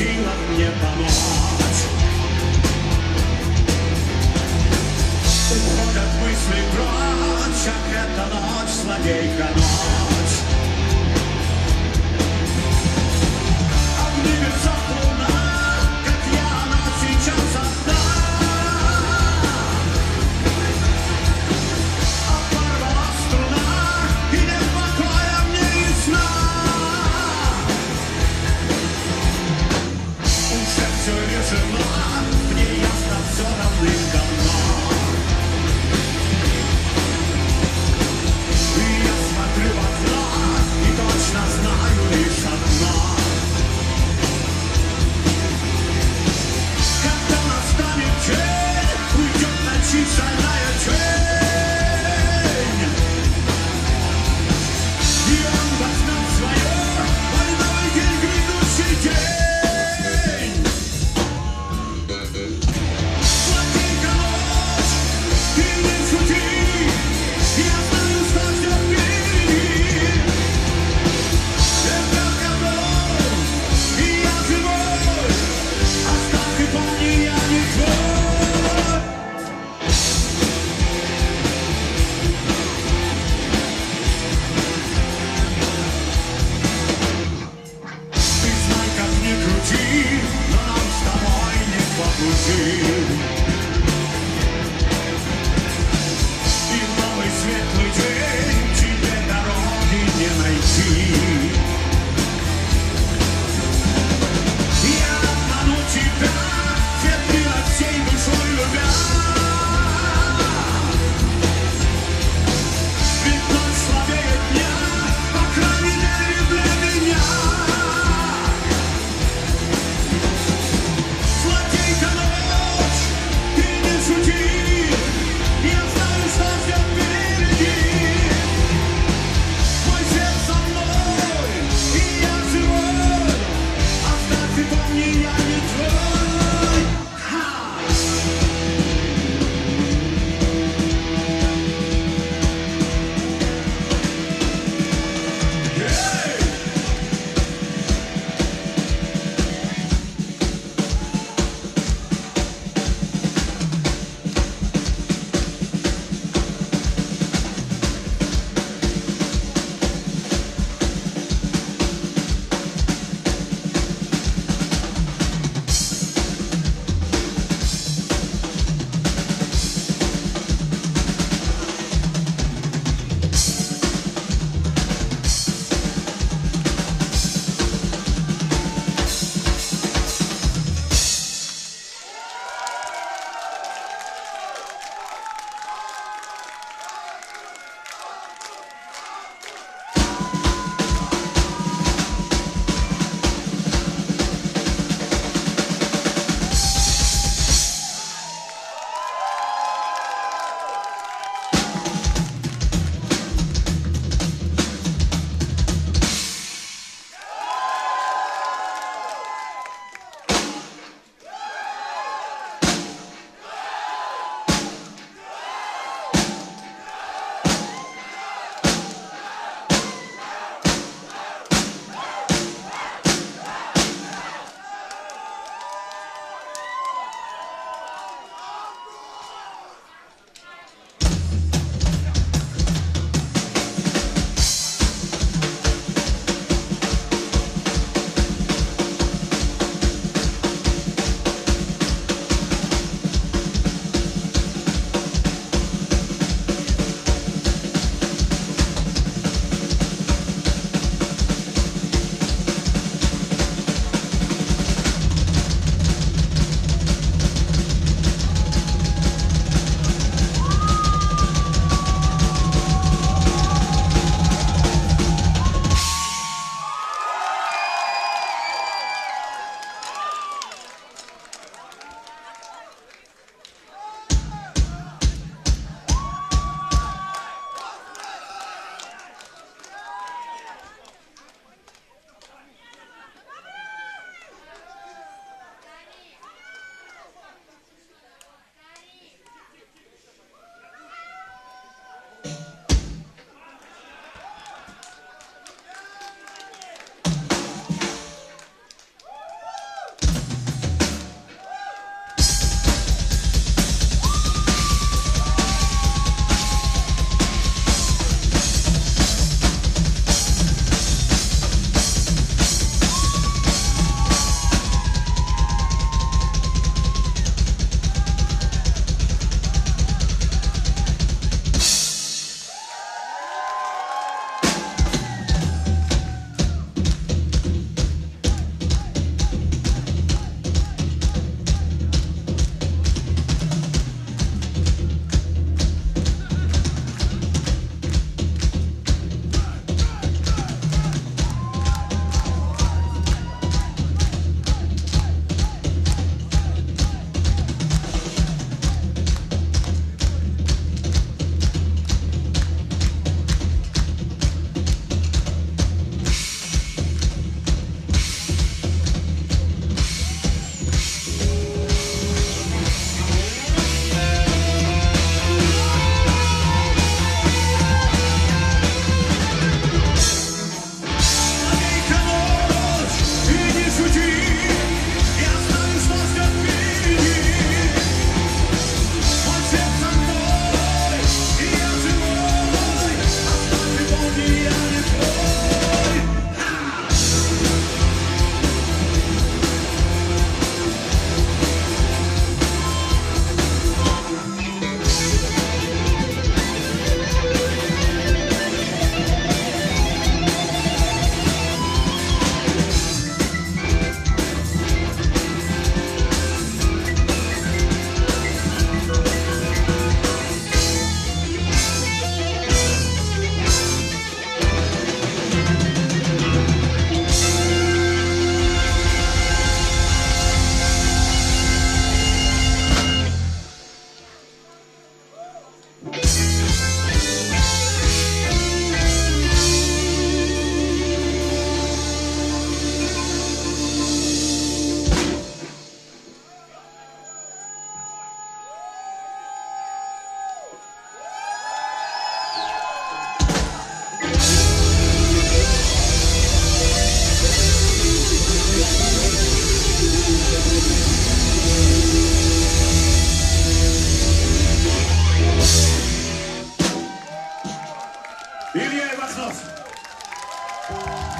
силах мне помочь. Уходят мысли прочь, как эта ночь, злодейка ночь. Обнимется луна, как я, она сейчас одна. Оборвала струна, и нет покоя мне и сна. Уже все решено, мне ясно все давным-давно. Я смотрю в окно и точно знаю лишь одно. Когда настанет день, уйдет ночи шальная тень, и он возьмет свое, мой новый день, грядущий день. Злодейка ночь, ты не шути, я знаю, что ждет впереди. Это ковер, и я живой, оставь и помни, я не твой. Ты знай, как ни крути, но нам с тобой не по пути. И в новый светлый день тебе дороги не найти. Я обману тебя, ветрила всей душой любя. Ведь ночь слабее дня, по крайней мере для меня. Злодейка ночь, вас.